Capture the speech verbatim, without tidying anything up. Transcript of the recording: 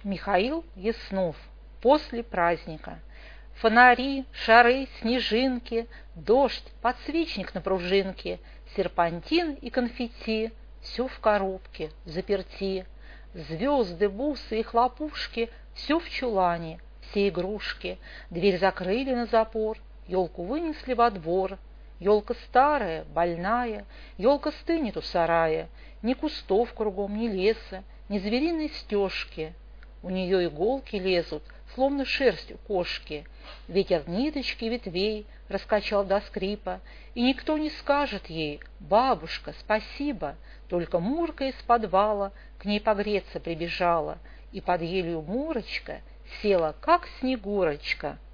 Михаил Яснов. После праздника. Фонари, шары, снежинки, дождь, подсвечник на пружинке, серпантин и конфетти — все в коробке, взаперти. Звезды, бусы и хлопушки — все в чулане, все игрушки. Дверь закрыли на запор, елку вынесли во двор. Елка старая, больная, елка стынет у сарая. Ни кустов кругом, ни леса, ни звериной стежки. У нее иголки лезут, словно шерсть у кошки. Ветер ниточки ветвей раскачал до скрипа, и никто не скажет ей: «Бабушка, спасибо!» Только Мурка из подвала к ней погреться прибежала, и под елью Мурочка села, как Снегурочка.